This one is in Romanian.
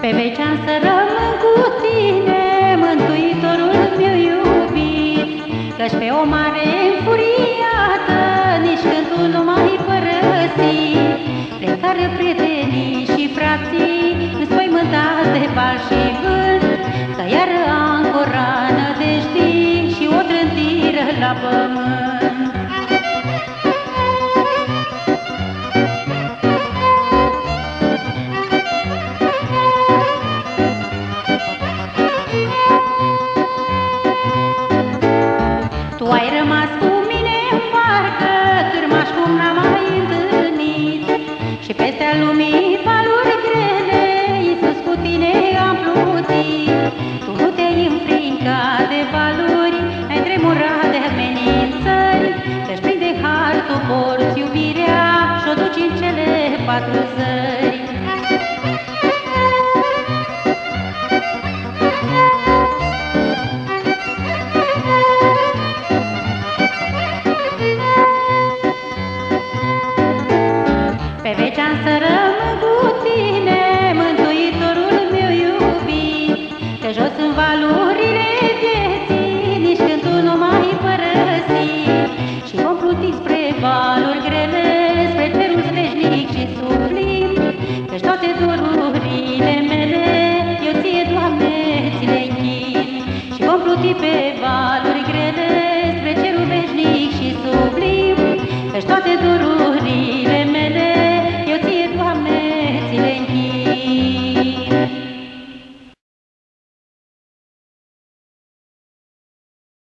Pe veci am să rămân cu tine, Mântuitorul meu iubit, Căci pe o mare înfuriată nici cântul nu m-ai părăsit. Plecare prietenii și frații, înspăimântați de val și